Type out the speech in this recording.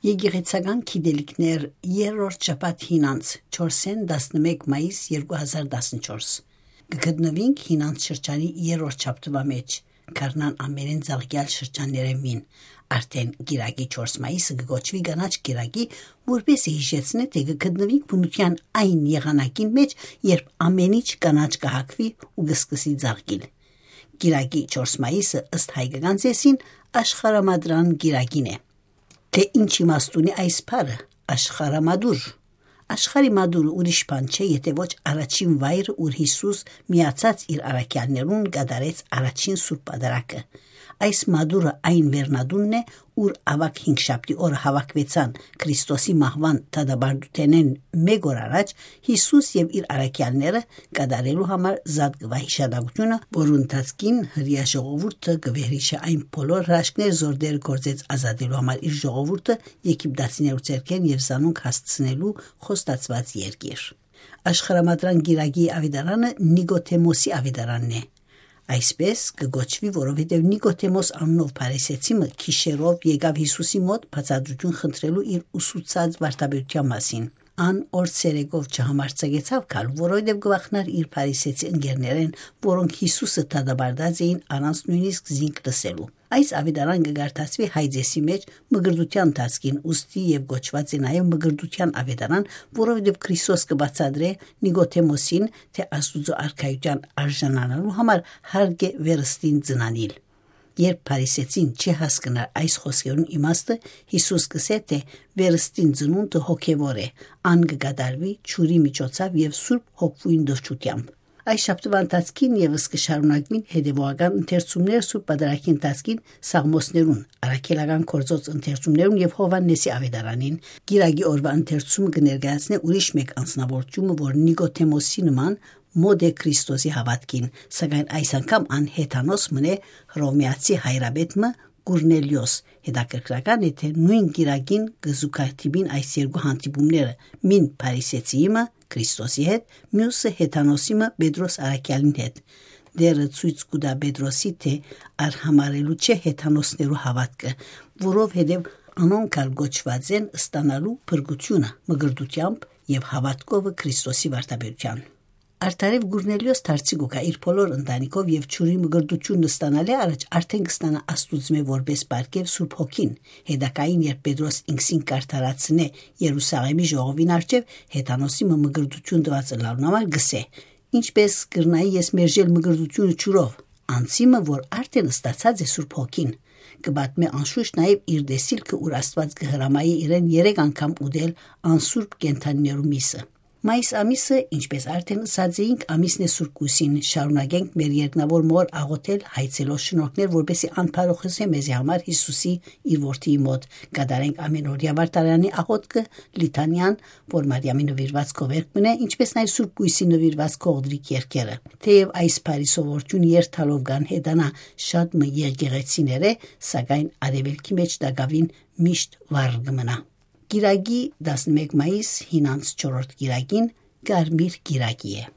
Եկեղեցական գիտելիքներ երրորդ շաբաթ հինանց 4-11 մայիս 2014 կգտնվենք հինանց շրջանի երրորդ շաբթվա մեջ Կարնան ամենեն զարգյալ շրջանները մին արդեն գիրագի 4 մայիսը կգոչվի գանաչ գիրագի որպես հիշեցնե թե կգտնվենք բնության այն եղանակին մեջ երբ ամեն ինչ գանաչ կհակվի ու կսկսի զարգիլ գիրագի 4 մայիսը ըստ հայկական ծեսին աշխարհամադրան գիրագին է Թե ինչ իմաստ ունի այս բառը աշխարհամադուր աշխարհի մադուրը ուրիշ բան չէ եթե ոչ առաջին վայրը ուր Հիսուս միացած իր առաքյալներուն կատարեց առաջին սուրբ պատարագը այս մադուրը այն վերնադունն է ուր ավակ 5 շաբթի օրը հավաքվեցան Քրիստոսի մահվան դադարդութենեն մեկ օր առաջ Հիսուս եւ իր առաքյալները կատարելու համար զատկվա հիշադակությունը որու ընթացքին հրյա ժողովուրդը գվերիչը այն բոլոր հրաշքներ զորդեր գործեց ազատելու համար իր ժողովուրդը եգիպտացիներու ցերկեն եւ զանոնք հասցնելու խոստացված երկիր աշխարհամադրան գիրագի ավետարանը Նիկոդեմոսի ավետարանն է Այսպես կգոչվի, որովհետև Նիկոդեմոս անունով փարիսեցիմը քիշերով եկավ Հիսուսի մոտ բացատրություն խնդրելու իր ուսուցած վարդապետության մասին։ Ան օրցերեկով չհամարցակեցավ կալ, որովհետև գվախներ իր փարիսեցի ընկերներեն, որոնք Հիսուսը դադարդած էին առանց նույնիսկ զինք լսելու։ Այս ավետարան կգարտացվի հայձեսի մեջ մգրդության տածքին ուստի եւ գոչված է նաեւ մգրդության ավետարան, որովհետեւ Քրիստոս կբացադրե Նիկոդեմոսին, թե Աստուծո արքայության արժանանալու համար հարկ է վերստին ծնանիլ։ Երբ փարիսեցին չհասկնար այս խոսքերուն իմաստը, Հիսուս կսե թե վերստին ծնունդը հոգևոր է, ան կգադարվի ճուրի միջոցով եւ Սուրբ Հոգվույն դրչությամբ։ Այս շաբթվա ընթացքին եւս կշարունակվին հետեւողական ընթերցումներ Սուրբ Պատարագի ընթացքին Սաղմոսներուն, Արաքելական կորձոց ընթերցումներուն եւ Հովաննեսի ավետարանին։ Գիրագի օրվա ընթերցումը կներկայացնե ուրիշ մեկ անձնավորությունը, որ Նիկոդեմոսի նման մոդ է Քրիստոսի հավատքին, սակայն այս անգամ անհետանոս մնե հռոմեացի հայրաբեդը Կորնելիոս հետաքրքրական է թե նույն գիրագին գզուկայթիբին այս երկու հանդիպումները մին փարիսեցիիմը Քրիստոսի հետ մյուսը հետանոսիմը Պետրոս Արաքյալին հետ դերը ցույց կուտա Պետրոսի թե արհամարելու չէ հետանոսներու հավատքը որովհետև անոնք գոչված են ստանալու փրկությունը մգրդությամբ եւ հավատքով Քրիստոսի վարդապետության Արտարև Կորնելիոս Թարցիկոկա իր բոլոր ընտանիքով եւ ճուրի մգրդությունը ստանալի առաջ արդեն կստանա Աստուծմե որպես բարգեւ Սուրբ Հոգին հետակային երբ Պետրոս ինքսին կարդարացնե Երուսաղեմի ժողովին արչեւ հետանոսի մգրդություն տված լավն համար գսե ինչպես կրնայի ես մերժել մգրդությունը ճուրով անցիմը որ արդեն ստացած է Սուրբ Հոգին կբատմե անշուշտ նաեւ իր դեսիլքը ուր Աստված կհրամայի իրեն 3 անգամ ուդել անսուրբ կենթանիներու միսը Մայիս ամիսը, ինչպես արդեն ասած էինք, ամիսն է Սուրբ Կույսին, շարունակենք մեր երկնավոր մոր աղոթել հայցելով շնորհքներ, որպեսզի անփարոխոսե մեզի համար Հիսուսի իր որդիի մոտ կատարենք ամենօրյա վարդարանի աղոթքը, լիթանյան, որ Մարիամի նվիրված կովերք մնե, ինչպես նաև Սուրբ Կույսի նվիրված կողդրիկ երկերը։ Թեև այս Փարիսովորություն երթալով կան հետանա շատ մը եկեղեցիներ է, սակայն արևելքի մեջ դակավին միշտ վառ կմնա։ Գիրագի 11 մայիս հինանց 4-րդ գիրագին Կարմիր գիրագի է